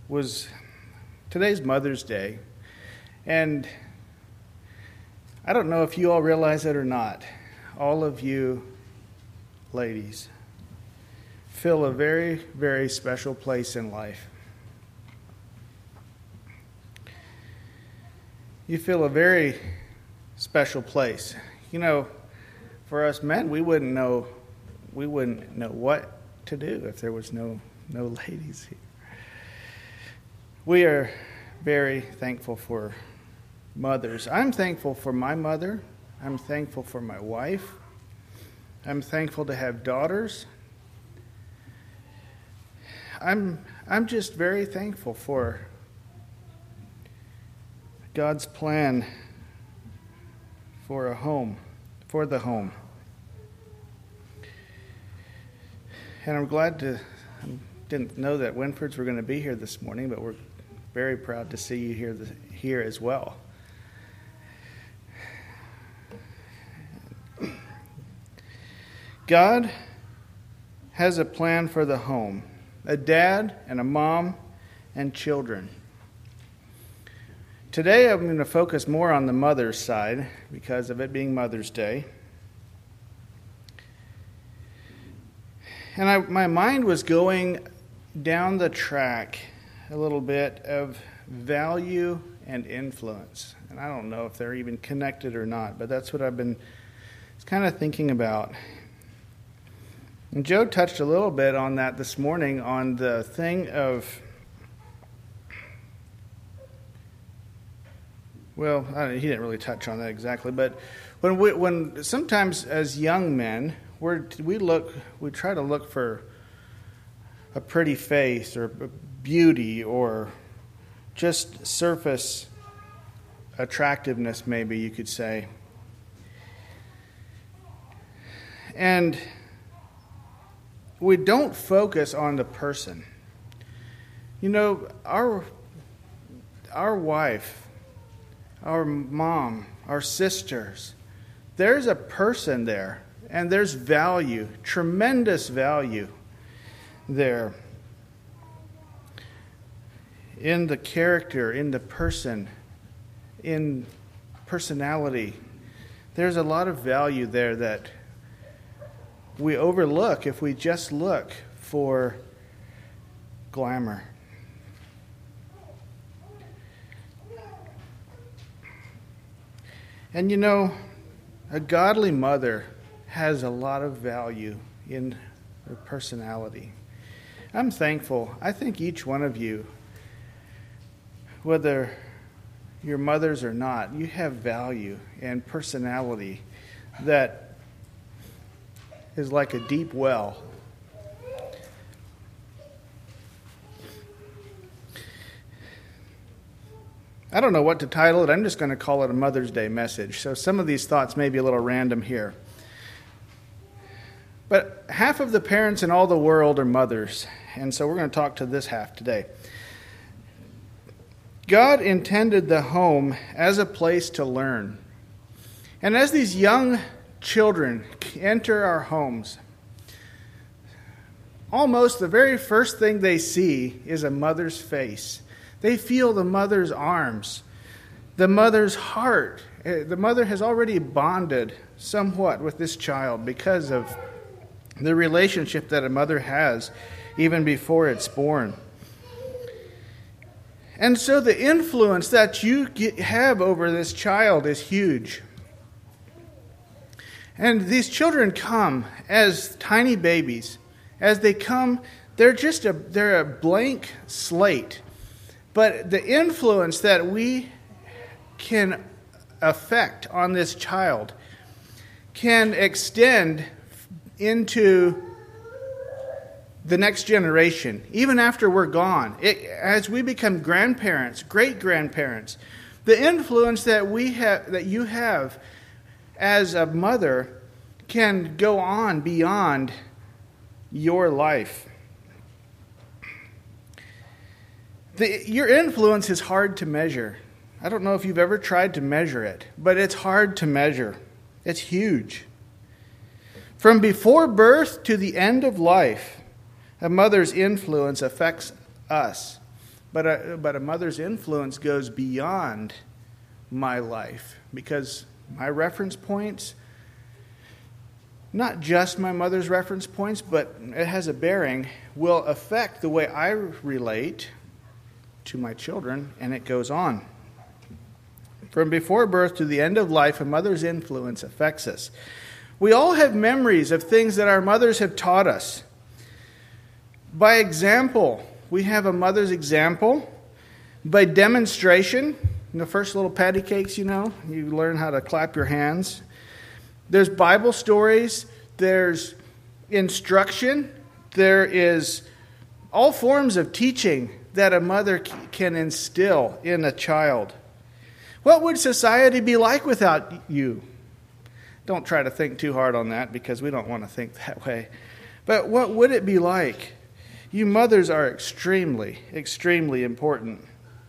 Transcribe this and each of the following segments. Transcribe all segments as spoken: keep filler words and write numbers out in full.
was today's Mother's Day, and I don't know if you all realize it or not, all of you ladies fill a very, very special place in life. You fill a very special place. You know, for us men, we wouldn't know we wouldn't know what to do if there was no no ladies here. We are very thankful for mothers. I'm thankful for my mother. I'm thankful for my wife. I'm thankful to have daughters. I'm I'm just very thankful for God's plan for a home, for the home. And I'm glad to, I didn't know that Winfords were going to be here this morning, but we're very proud to see you here, here as well. God has a plan for the home, a dad and a mom and children. Today I'm going to focus more on the mother's side because of it being Mother's Day. And I, my mind was going down the track a little bit of value and influence. And I don't know if they're even connected or not, but that's what I've been kind of thinking about. And Joe touched a little bit on that this morning on the thing of, well, I don't, he didn't really touch on that exactly, but when we, when sometimes as young men, we're, we look, we try to look for a pretty face or beauty or just surface attractiveness, maybe you could say. And we don't focus on the person. You know, our our wife, our mom, our sisters, there's a person there, and there's value, tremendous value there in the character, in the person, in personality. There's a lot of value there that we overlook if we just look for glamour. And you know, a godly mother has a lot of value in her personality. I'm thankful. I think each one of you, whether you're mothers or not, you have value and personality that is like a deep well. I don't know what to title it. I'm just going to call it a Mother's Day message. So some of these thoughts may be a little random here. But half of the parents in all the world are mothers. And so we're going to talk to this half today. God intended the home as a place to learn. And as these young children enter our homes, almost the very first thing they see is a mother's face. They feel the mother's arms, the mother's heart. The mother has already bonded somewhat with this child because of the relationship that a mother has even before it's born. And so the influence that you get, have over this child is huge. And these children come as tiny babies. As they come, they're just a they're a blank slate. But the influence that we can affect on this child can extend into the next generation, even after we're gone. It, as we become grandparents, great-grandparents, the influence that we have, that you have as a mother can go on beyond your life. The, your influence is hard to measure. I don't know if you've ever tried to measure it, but it's hard to measure. It's huge. From before birth to the end of life, a mother's influence affects us. But a, but a mother's influence goes beyond my life, because my reference points, not just my mother's reference points, but it has a bearing, will affect the way I relate to my children, and it goes on. From before birth to the end of life, a mother's influence affects us. We all have memories of things that our mothers have taught us. By example, we have a mother's example. By demonstration, in the first little patty cakes, you know, you learn how to clap your hands. There's Bible stories, there's instruction, there is all forms of teaching that a mother can instill in a child. What would society be like without you? Don't try to think too hard on that, because we don't want to think that way. But what would it be like? You mothers are extremely, extremely important.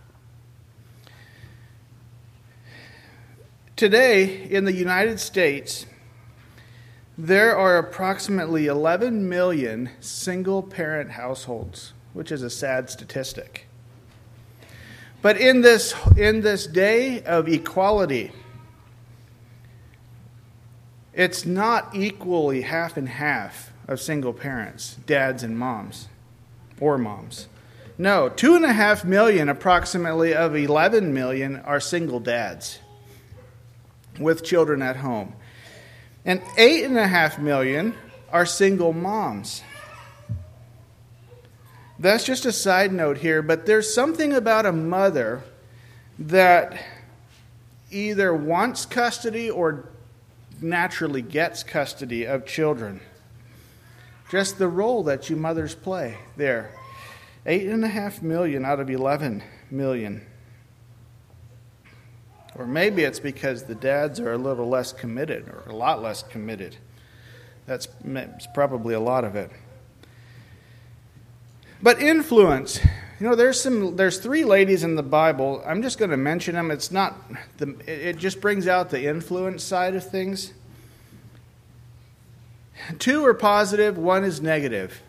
Today, in the United States, there are approximately eleven million single-parent households, which is a sad statistic. But in this, in this day of equality, it's not equally half and half of single parents, dads and moms, or moms. No, two and a half million approximately of eleven million are single dads with children at home. And eight and a half million are single moms. That's just a side note here, but there's something about a mother that either wants custody or naturally gets custody of children. Just the role that you mothers play there. Eight and a half million out of eleven million. Or maybe it's because the dads are a little less committed, or a lot less committed. That's probably a lot of it. But influence. You know, there's some. There's three ladies in the Bible. I'm just going to mention them. It's not. The, it just brings out the influence side of things. Two are positive. One is negative.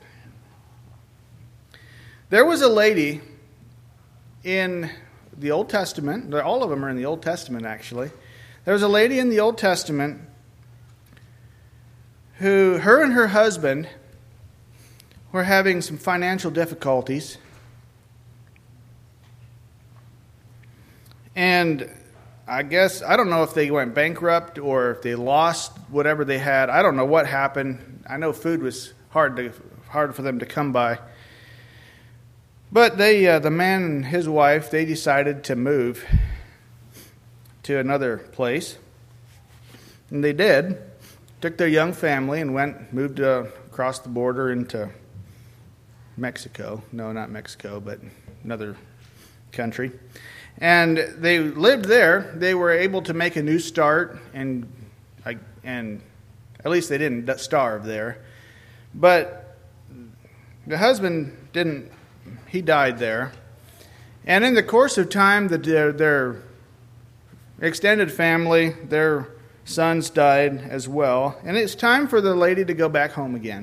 There was a lady in the Old Testament. All of them are in the Old Testament, actually. There was a lady in the Old Testament who, her and her husband, were having some financial difficulties. And I guess, I don't know if they went bankrupt or if they lost whatever they had. I don't know what happened. I know food was hard to hard for them to come by. But they, uh, the man and his wife, they decided to move to another place. And they did. Took their young family and went, moved uh, across the border into Mexico. No, not Mexico, but another country. And they lived there. They were able to make a new start, and and at least they didn't starve there. But the husband didn't. He died there. And in the course of time, the, their, their extended family, their sons died as well. And it's time for the lady to go back home again.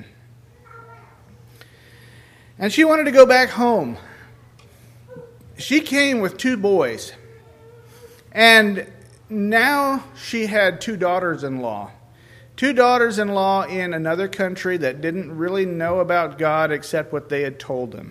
And she wanted to go back home. She came with two boys. And now she had two daughters-in-law. Two daughters-in-law in another country that didn't really know about God except what they had told them.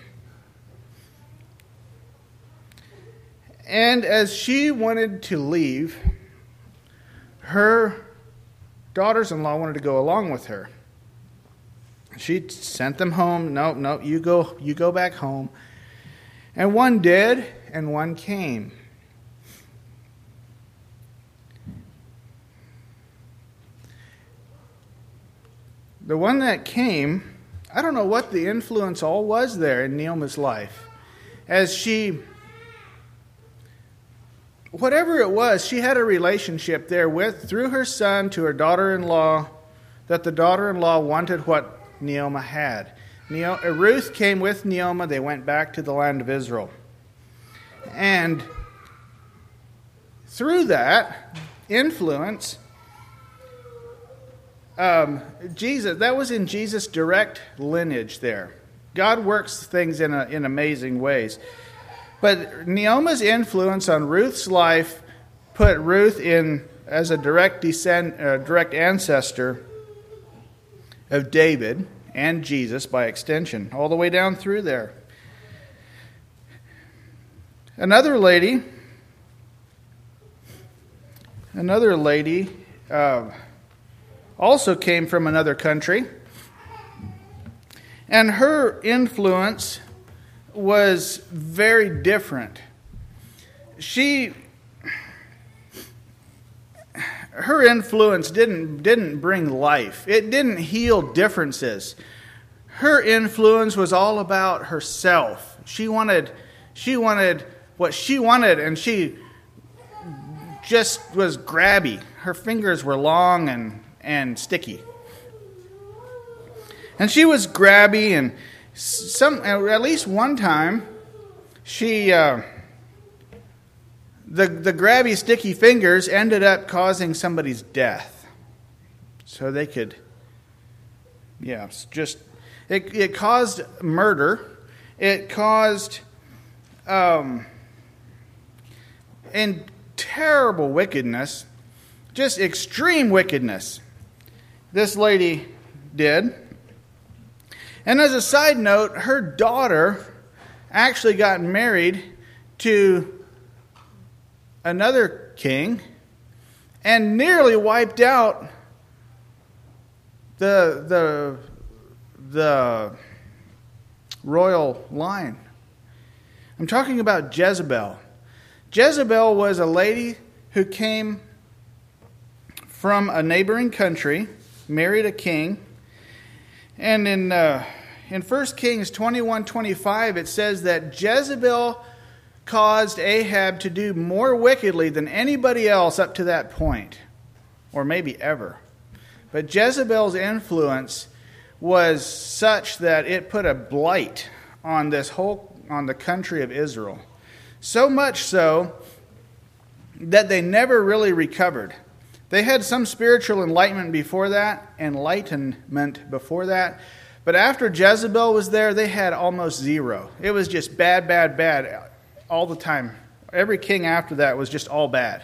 And as she wanted to leave, her daughters-in-law wanted to go along with her. She sent them home. No, no, you go, you go back home. And one did, and one came. The one that came, I don't know what the influence all was there in Naomi's life. As she, whatever it was, she had a relationship there with, through her son to her daughter-in-law, that the daughter-in-law wanted what Naomi had. Ruth came with Naomi. They went back to the land of Israel. And through that influence, um, Jesus, that was in Jesus' direct lineage there. God works things in a, in amazing ways. But Naomi's influence on Ruth's life put Ruth in as a direct descend, uh, direct ancestor of David and Jesus by extension, all the way down through there. Another lady, another lady uh, also came from another country, and her influence was very different. She, her influence didn't didn't bring life. It didn't heal differences. Her influence was all about herself. She wanted, she wanted what she wanted, and she just was grabby. Her fingers were long and, and sticky. And she was grabby, and some at least one time, she uh, the the grabby, sticky fingers ended up causing somebody's death. So they could, yeah, just it it caused murder. It caused um, and terrible wickedness, just extreme wickedness. This lady did. And as a side note, her daughter actually got married to another king and nearly wiped out the the the royal line. I'm talking about Jezebel. Jezebel was a lady who came from a neighboring country, married a king, and in uh, in First Kings twenty-one twenty-five, it says that Jezebel caused Ahab to do more wickedly than anybody else up to that point, or maybe ever. But Jezebel's influence was such that it put a blight on this whole on the country of Israel. So much so that they never really recovered. They had some spiritual enlightenment before that, enlightenment before that, but after Jezebel was there, they had almost zero. It was just bad, bad, bad all the time. Every king after that was just all bad.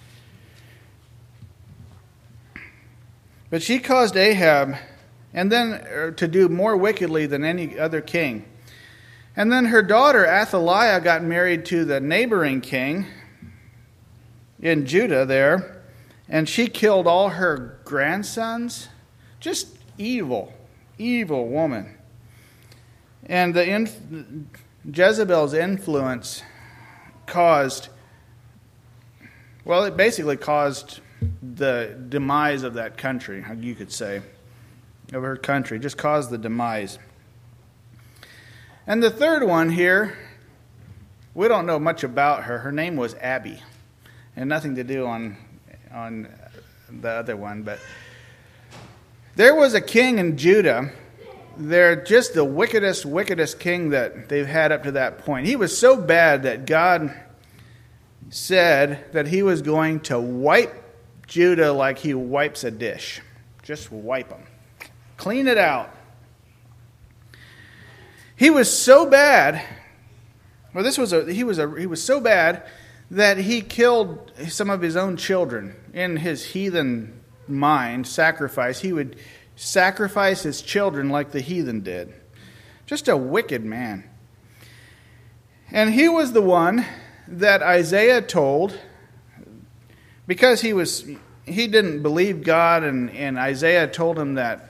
But she caused Ahab and then to do more wickedly than any other king. And then her daughter Athaliah got married to the neighboring king in Judah there, and she killed all her grandsons. Just evil, evil woman. And the inf- Jezebel's influence caused, well, it basically caused the demise of that country, you could say, of her country, just caused the demise. And the third one here, we don't know much about her. Her name was Abby, and nothing to do on on the other one. But there was a king in Judah. They're just the wickedest, wickedest king that they've had up to that point. He was so bad that God said that he was going to wipe Judah like he wipes a dish. Just wipe them. Clean it out. He was so bad. Well, this was a he was a he was so bad that he killed some of his own children. In his heathen mind, sacrifice, he would sacrifice his children like the heathen did. Just a wicked man. And he was the one that Isaiah told, because he was he didn't believe God, and, and Isaiah told him that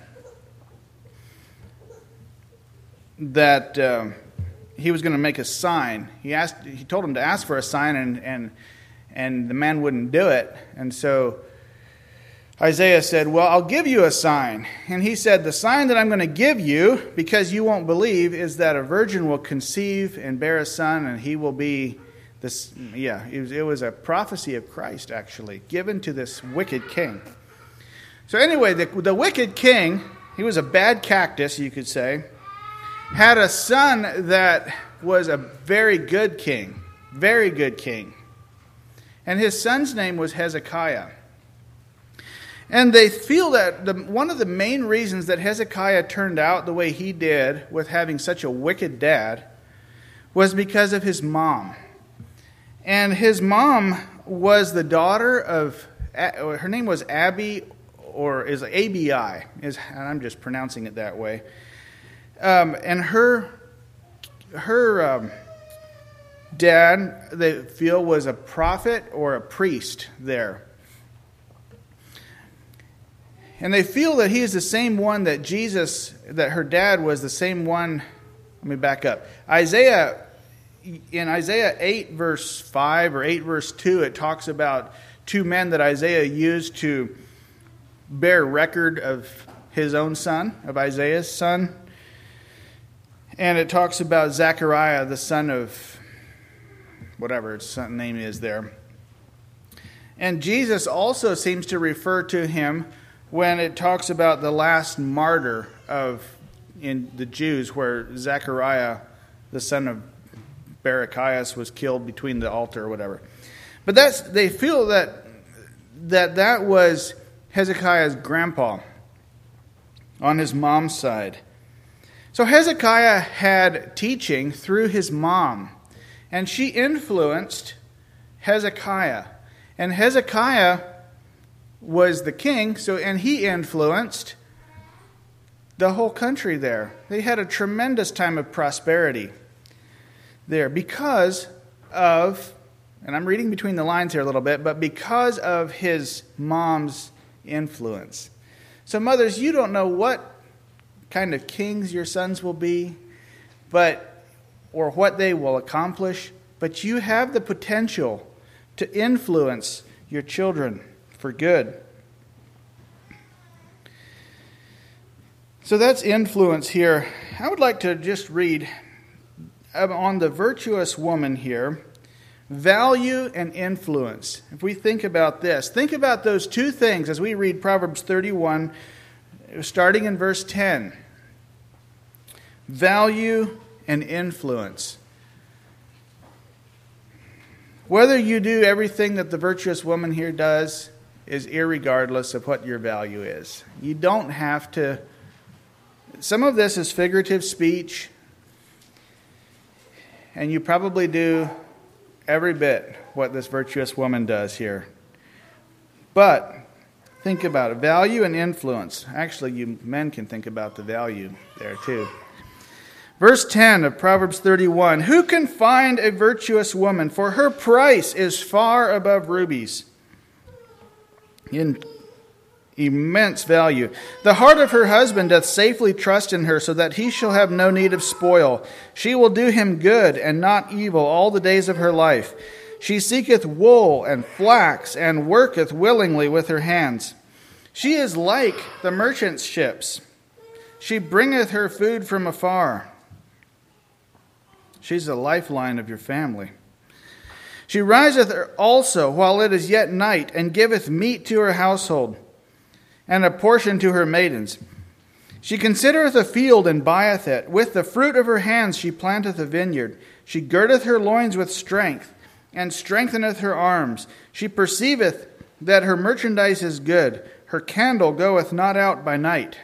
that uh, he was going to make a sign. He asked. He told him to ask for a sign, and and and the man wouldn't do it. And so Isaiah said, "Well, I'll give you a sign." And he said, "The sign that I'm going to give you, because you won't believe, is that a virgin will conceive and bear a son, and he will be this." Yeah, it was, it was a prophecy of Christ, actually, given to this wicked king. So anyway, the, the wicked king, he was a bad cactus, you could say, had a son that was a very good king, very good king. And his son's name was Hezekiah. And they feel that the, one of the main reasons that Hezekiah turned out the way he did with having such a wicked dad was because of his mom. And his mom was the daughter of, her name was Abby, or is A B I, is, and I'm just pronouncing it that way. Um, and her, her um, dad, they feel, was a prophet or a priest there. And they feel that he is the same one that Jesus, that her dad was the same one. Let me back up. Isaiah, in Isaiah eight verse five or eight verse two, it talks about two men that Isaiah used to bear record of his own son, of Isaiah's son. And it talks about Zechariah, the son of whatever its son name is there. And Jesus also seems to refer to him when it talks about the last martyr of in the Jews, where Zechariah, the son of Barachias, was killed between the altar or whatever. But that's they feel that that that was Hezekiah's grandpa on his mom's side. So Hezekiah had teaching through his mom, and she influenced Hezekiah. And Hezekiah was the king, so and he influenced the whole country there. They had a tremendous time of prosperity there because of, and I'm reading between the lines here a little bit, but because of his mom's influence. So mothers, you don't know what kind of kings your sons will be, but or what they will accomplish, but you have the potential to influence your children for good. So that's influence here. I would like to just read on the virtuous woman here, value and influence. If we think about this, think about those two things as we read Proverbs thirty-one, starting in verse ten. Value and influence. Whether you do everything that the virtuous woman here does is irregardless of what your value is. You don't have to. Some of this is figurative speech, and you probably do every bit what this virtuous woman does here. But think about it. Value and influence. Actually, you men can think about the value there too. Verse ten of Proverbs thirty-one, who can find a virtuous woman? For her price is far above rubies. In immense value. The heart of her husband doth safely trust in her, so that he shall have no need of spoil. She will do him good and not evil all the days of her life. She seeketh wool and flax, and worketh willingly with her hands. She is like the merchant's ships. She bringeth her food from afar. She's the lifeline of your family. She riseth also while it is yet night, and giveth meat to her household, and a portion to her maidens. She considereth a field, and buyeth it. With the fruit of her hands she planteth a vineyard. She girdeth her loins with strength, and strengtheneth her arms. She perceiveth that her merchandise is good. Her candle goeth not out by night.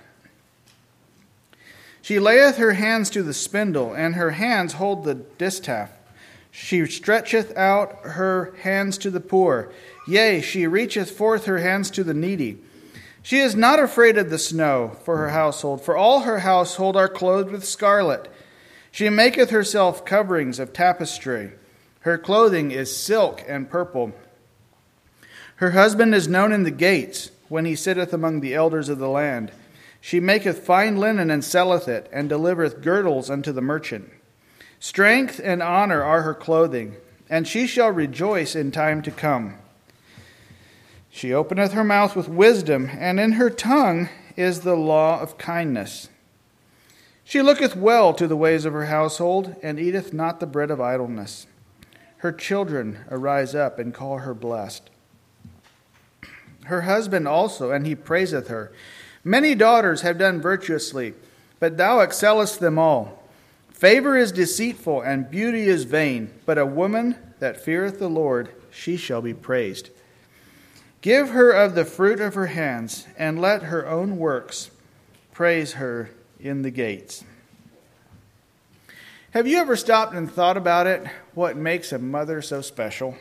She layeth her hands to the spindle, and her hands hold the distaff. She stretcheth out her hands to the poor. Yea, she reacheth forth her hands to the needy. She is not afraid of the snow for her household, for all her household are clothed with scarlet. She maketh herself coverings of tapestry. Her clothing is silk and purple. Her husband is known in the gates, when he sitteth among the elders of the land. She maketh fine linen and selleth it, and delivereth girdles unto the merchant. Strength and honor are her clothing, and she shall rejoice in time to come. She openeth her mouth with wisdom, and in her tongue is the law of kindness. She looketh well to the ways of her household, and eateth not the bread of idleness. Her children arise up and call her blessed. Her husband also, and he praiseth her. Many daughters have done virtuously, but thou excellest them all. Favor is deceitful, and beauty is vain, but a woman that feareth the Lord, she shall be praised. Give her of the fruit of her hands, and let her own works praise her in the gates. Have you ever stopped and thought about it? What makes a mother so special?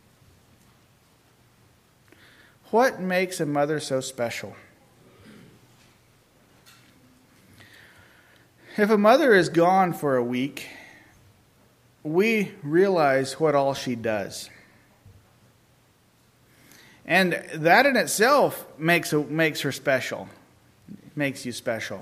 What makes a mother so special? If a mother is gone for a week, we realize what all she does. And that in itself makes, makes her special, makes you special.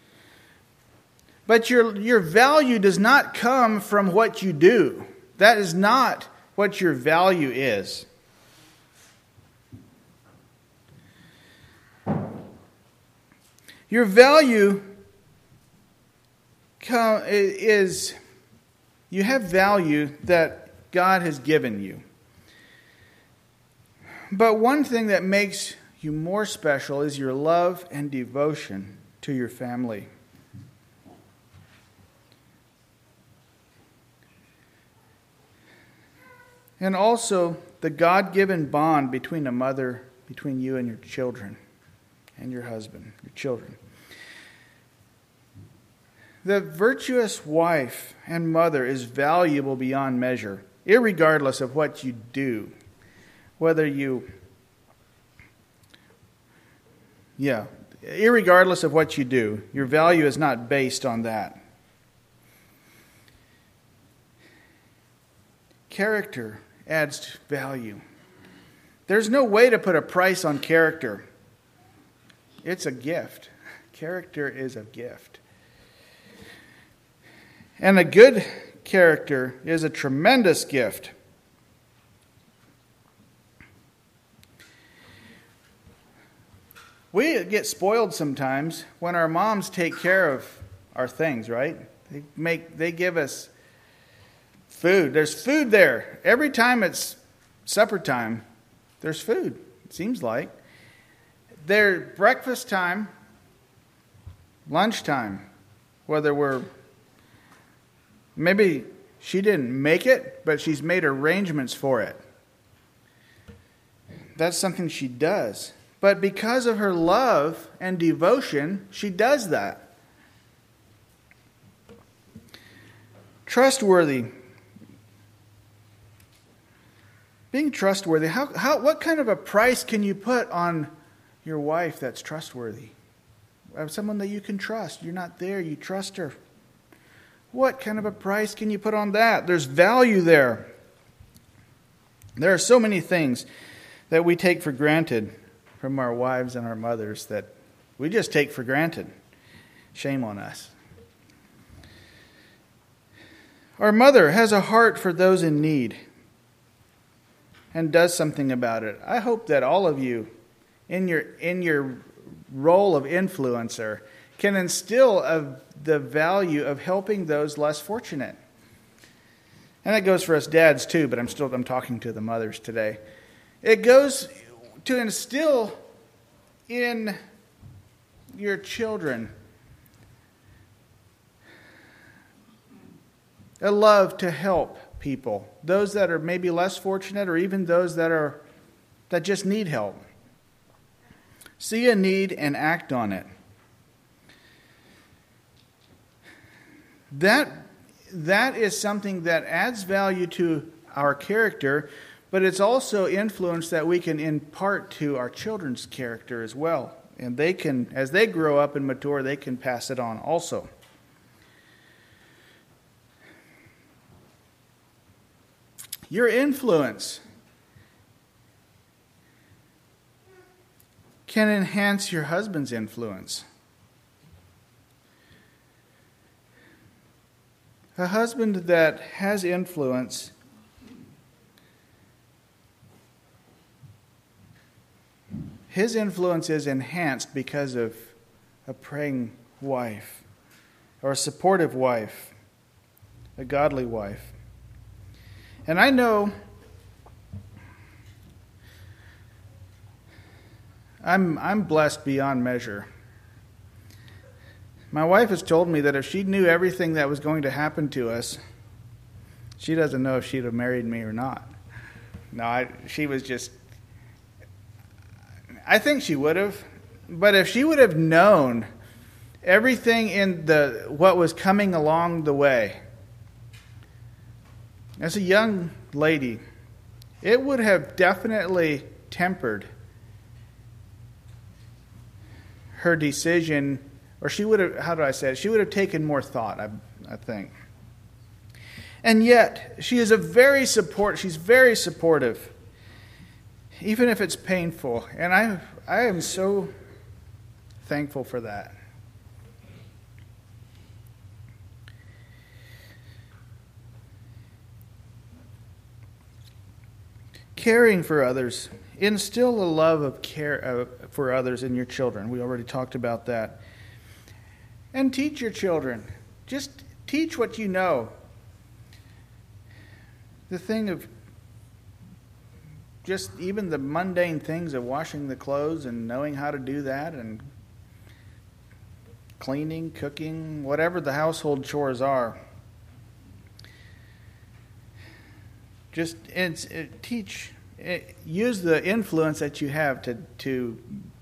But your, your value does not come from what you do. That is not what your value is. Your value is, you have value that God has given you. But one thing that makes you more special is your love and devotion to your family. And also the God-given bond between a mother, between you and your children, and your husband, your children. The virtuous wife and mother is valuable beyond measure, irregardless of what you do. Whether you, yeah, irregardless of what you do, your value is not based on that. Character adds value. There's no way to put a price on character. It's a gift. Character is a gift. And a good character is a tremendous gift. We get spoiled sometimes when our moms take care of our things, right? They make they give us food. There's food there. Every time it's supper time, there's food, it seems like. There's breakfast time, lunchtime, whether we're maybe she didn't make it, but she's made arrangements for it. That's something she does. But because of her love and devotion, she does that. Trustworthy. Being trustworthy. How, how, what kind of a price can you put on your wife that's trustworthy? Someone that you can trust. You're not there, you trust her. What kind of a price can you put on that? There's value there. There are so many things that we take for granted from our wives and our mothers that we just take for granted. Shame on us. Our mother has a heart for those in need and does something about it. I hope that all of you, in your in your role of influencer, can instill a, the value of helping those less fortunate. And that goes for us dads too, but I'm still I'm talking to the mothers today. It goes to instill in your children a love to help people, those that are maybe less fortunate or even those that are that just need help. See a need and act on it. That that is something that adds value to our character, but it's also influence that we can impart to our children's character as well. And they can, as they grow up and mature, they can pass it on also. Your influence can enhance your husband's influence. A husband that has influence his influence is enhanced because of a praying wife or a supportive wife, a godly wife. And I know I'm I'm blessed beyond measure. My wife has told me that if she knew everything that was going to happen to us, she doesn't know if she'd have married me or not. No, I, she was just... I think she would have. But if she would have known everything in the what was coming along the way, as a young lady, it would have definitely tempered her decision, or she would have, how do I say it? She would have taken more thought, I, I think. And yet, she is a very support, she's very supportive, even if it's painful. And I, I am so thankful for that. Caring for others. Instill a love of care uh, for others in your children. We already talked about that. And teach your children. Just teach what you know. The thing of just even the mundane things of washing the clothes and knowing how to do that, and cleaning, cooking, whatever the household chores are. Just it's, it, teach, it, use the influence that you have to to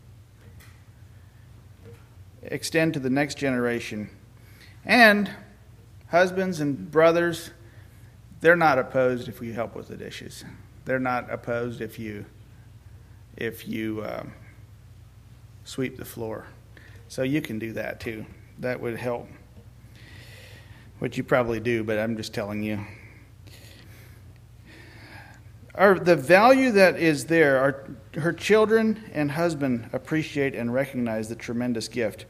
extend to the next generation. And husbands and brothers, they're not opposed if you help with the dishes. They're not opposed if you if you um, sweep the floor. So you can do that too. That would help. Which you probably do, but I'm just telling you. Our, the value that is there, our, her children and husband appreciate and recognize the tremendous gift.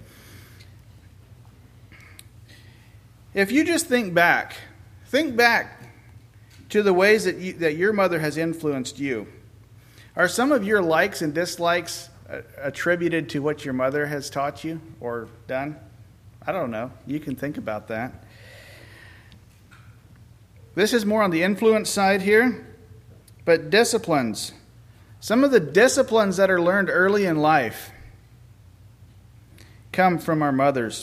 If you just think back, think back to the ways that you, that your mother has influenced you. Are some of your likes and dislikes attributed to what your mother has taught you or done? I don't know. You can think about that. This is more on the influence side here. But disciplines. Some of the disciplines that are learned early in life come from our mothers.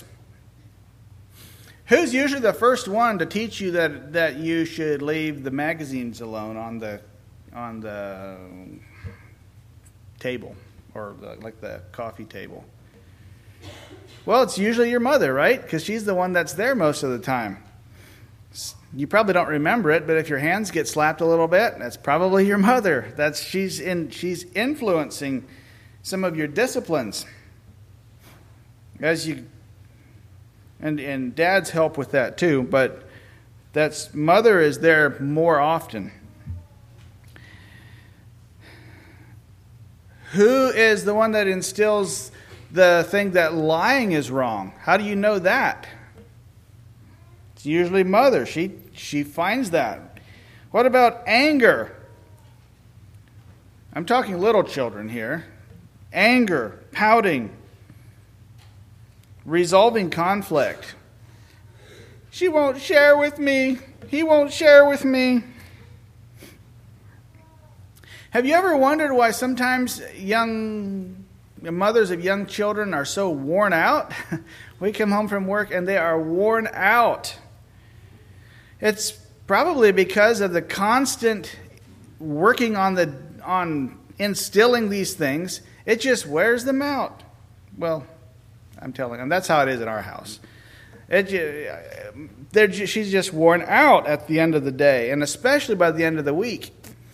Who's usually the first one to teach you that, that you should leave the magazines alone on the on the table, or the, like the coffee table? Well, it's usually your mother, right? Because she's the one that's there most of the time. You probably don't remember it, but if your hands get slapped a little bit, that's probably your mother. That's she's in she's influencing some of your disciplines. As you and and dads help with that too, but that's mother is there more often. Who is the one that instills the thing that lying is wrong? How do you know that? It's usually mother. She she finds that. What about anger? I'm talking little children here. Anger, pouting, resolving conflict. She won't share with me. He won't share with me. Have you ever wondered why sometimes young mothers of young children are so worn out? We come home from work and they are worn out. It's probably because of the constant working on the on instilling these things. It just wears them out. Well, I'm telling them that's how it is in our house. It, they're just, she's just worn out at the end of the day, and especially by the end of the week.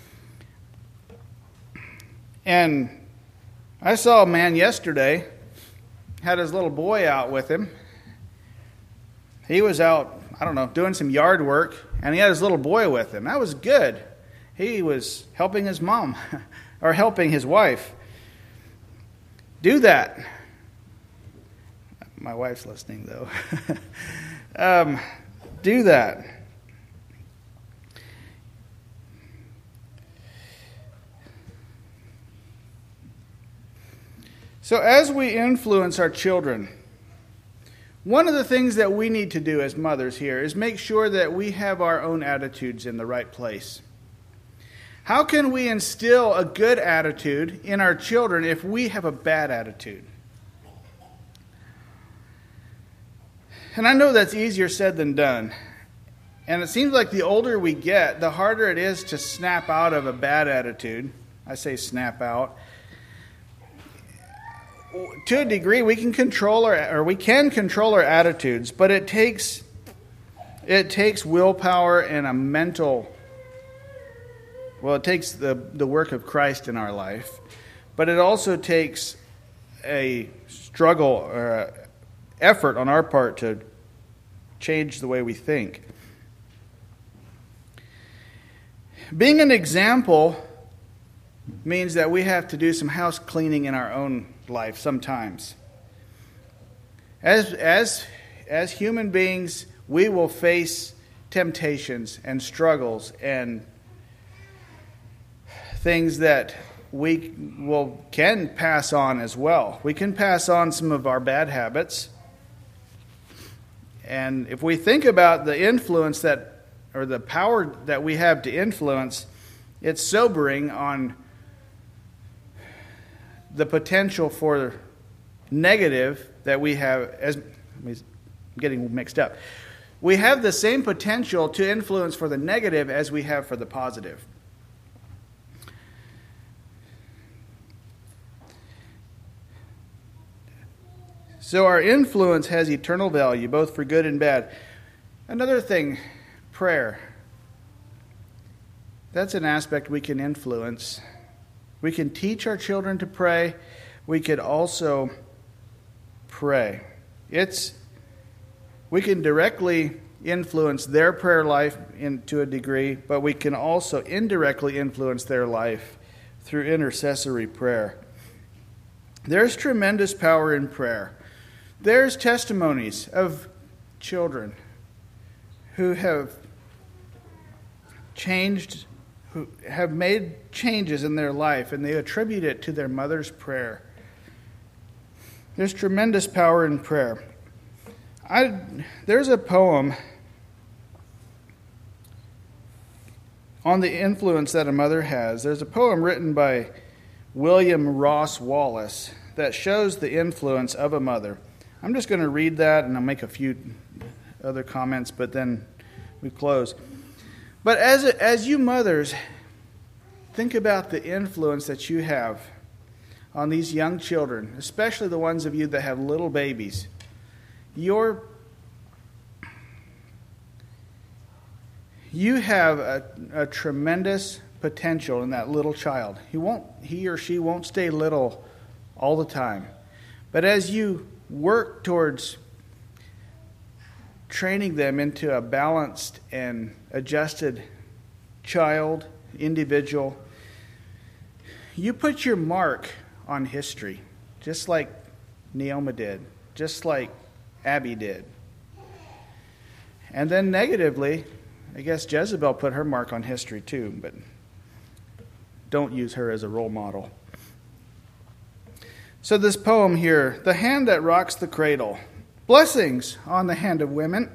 And I saw a man yesterday, had his little boy out with him. He was out, I don't know, doing some yard work, and he had his little boy with him. That was good. He was helping his mom, or helping his wife. Do that. My wife's listening, though. um, do that. So as we influence our children, one of the things that we need to do as mothers here is make sure that we have our own attitudes in the right place. How can we instill a good attitude in our children if we have a bad attitude? And I know that's easier said than done. And it seems like the older we get, the harder it is to snap out of a bad attitude. I say snap out. To a degree, we can control our or we can control our attitudes, but it takes it takes willpower and a mental well, it takes the, the work of Christ in our life, but it also takes a struggle or a effort on our part to change the way we think. Being an example means that we have to do some house cleaning in our own life sometimes. As as as human beings, we will face temptations and struggles and things that we will can pass on as well. We can pass on some of our bad habits. And if we think about the influence that, or the power that we have to influence, it's sobering on the potential for negative that we have. As I'm getting mixed up. We have the same potential to influence for the negative as we have for the positive. So our influence has eternal value, both for good and bad. Another thing, prayer. That's an aspect we can influence. We can teach our children to pray. We could also pray. It's we can directly influence their prayer life in, to a degree, but we can also indirectly influence their life through intercessory prayer. There's tremendous power in prayer. There's testimonies of children who have changed, who have made changes in their life, and they attribute it to their mother's prayer. There's tremendous power in prayer. I, there's a poem on the influence that a mother has. There's a poem written by William Ross Wallace that shows the influence of a mother. I'm just going to read that, and I'll make a few other comments, but then we close. But as as you mothers, think about the influence that you have on these young children, especially the ones of you that have little babies. Your you have a, a tremendous potential in that little child. He won't, he or she won't stay little all the time. But as you work towards training them into a balanced and adjusted child, individual, you put your mark on history, just like Neoma did, just like Abby did. And then negatively, I guess Jezebel put her mark on history too, but don't use her as a role model. So this poem here, The Hand That Rocks the Cradle. Blessings on the hand of women.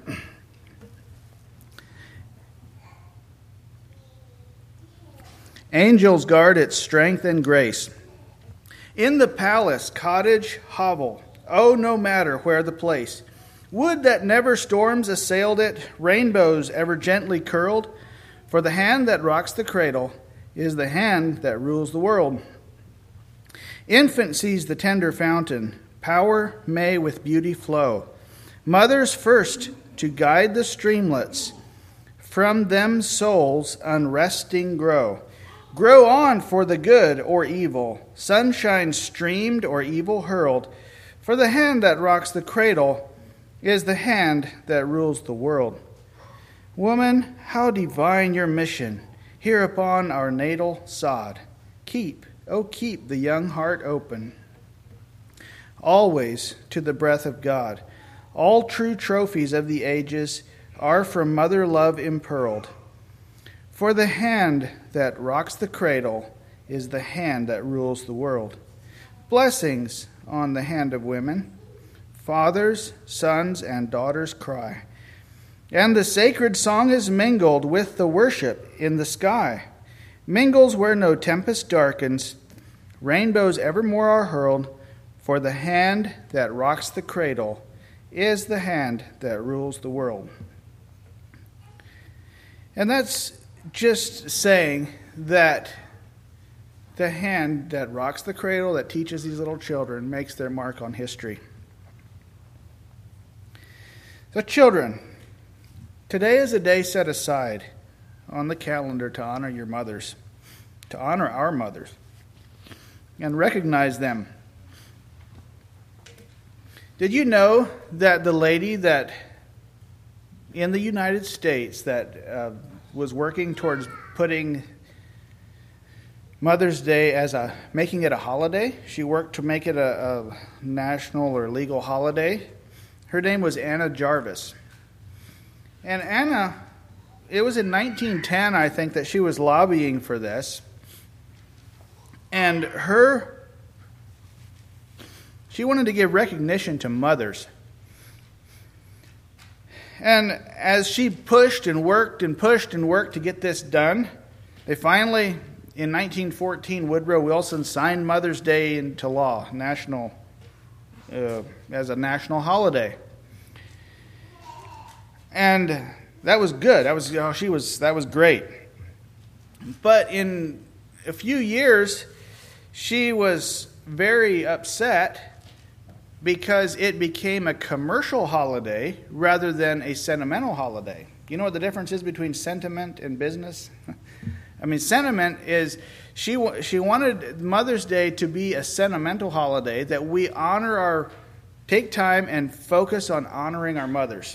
Angels guard its strength and grace. In the palace, cottage, hovel, oh, no matter where the place. Would that never storms assailed it, rainbows ever gently curled, for the hand that rocks the cradle is the hand that rules the world. Infant sees the tender fountain, power may with beauty flow. Mothers first to guide the streamlets, from them souls unresting grow. Grow on for the good or evil, sunshine streamed or evil hurled, for the hand that rocks the cradle is the hand that rules the world. Woman, how divine your mission here upon our natal sod. Keep, oh keep the young heart open, always to the breath of God. All true trophies of the ages are from mother love impearled. For the hand that rocks the cradle is the hand that rules the world. Blessings on the hand of women. Fathers, sons, and daughters cry. And the sacred song is mingled with the worship in the sky. Mingles where no tempest darkens. Rainbows evermore are hurled. For the hand that rocks the cradle is the hand that rules the world. And that's just saying that the hand that rocks the cradle, that teaches these little children, makes their mark on history. So children, today is a day set aside on the calendar to honor your mothers. to honor our mothers and recognize them. Did you know that the lady that in the United States that uh, was working towards putting Mother's Day as a, making it a holiday, she worked to make it a, a national or legal holiday. Her name was Anna Jarvis. And Anna, it was in nineteen ten, I think, that she was lobbying for this. And her, she wanted to give recognition to mothers. And as she pushed and worked and pushed and worked to get this done, they finally, in nineteen fourteen, Woodrow Wilson signed Mother's Day into law, national, uh, as a national holiday. And that was good. That was oh, she was that was great. But in a few years, she was very upset because it became a commercial holiday rather than a sentimental holiday. You know what the difference is between sentiment and business? I mean, sentiment is she she wanted Mother's Day to be a sentimental holiday that we honor our, take time and focus on honoring our mothers.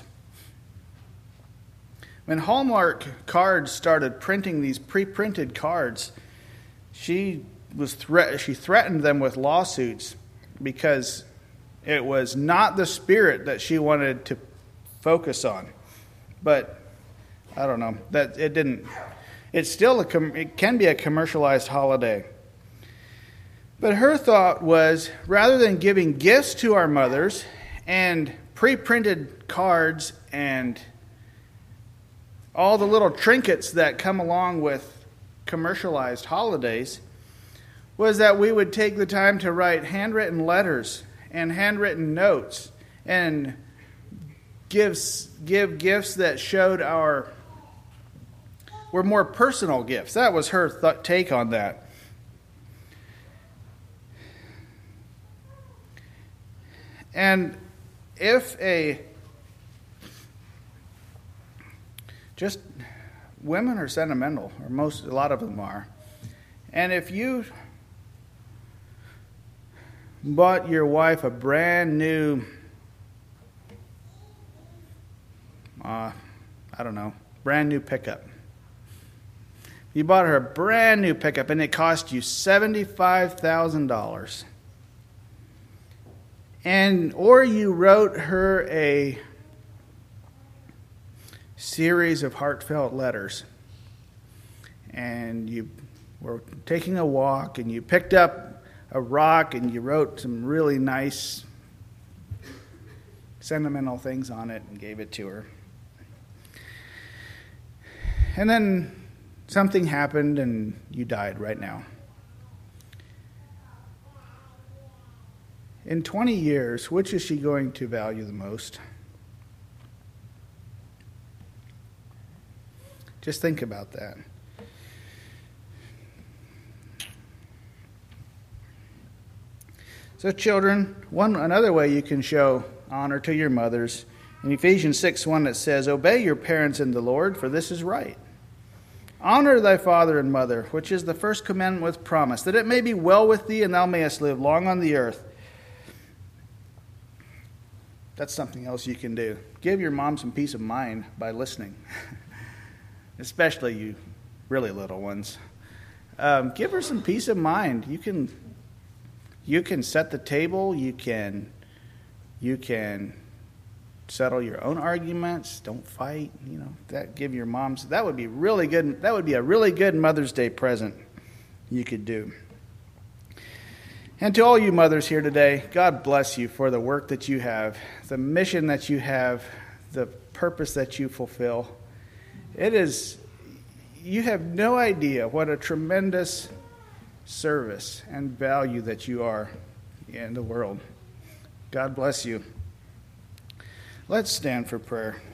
When Hallmark cards started printing these pre-printed cards, she was thre- she threatened them with lawsuits because it was not the spirit that she wanted to focus on. But I don't know, that it didn't. It's still a com- it can be a commercialized holiday. But her thought was, rather than giving gifts to our mothers and pre-printed cards and all the little trinkets that come along with commercialized holidays, was that we would take the time to write handwritten letters and handwritten notes and give, give gifts that showed our, were more personal gifts. That was her th- take on that. And if a Just women are sentimental, or most, a lot of them are. And if you bought your wife a brand new, uh, I don't know, brand new pickup. You bought her a brand new pickup and it cost you seventy-five thousand dollars. And, or you wrote her a series of heartfelt letters, and you were taking a walk and you picked up a rock and you wrote some really nice sentimental things on it and gave it to her. And then something happened and you died right now. In twenty years, which is she going to value the most? Just think about that. So children, one another way you can show honor to your mothers, in Ephesians six one it says, "Obey your parents in the Lord, for this is right. Honor thy father and mother, which is the first commandment with promise, that it may be well with thee and thou mayest live long on the earth." That's something else you can do. Give your mom some peace of mind by listening. Especially you really little ones. Um, give her some peace of mind. You can you can set the table. You can you can settle your own arguments. Don't fight. You know, that give your moms, that would be really good. That would be a really good Mother's Day present you could do. And to all you mothers here today, God bless you for the work that you have, the mission that you have, the purpose that you fulfill. It is, you have no idea what a tremendous service and value that you are in the world. God bless you. Let's stand for prayer.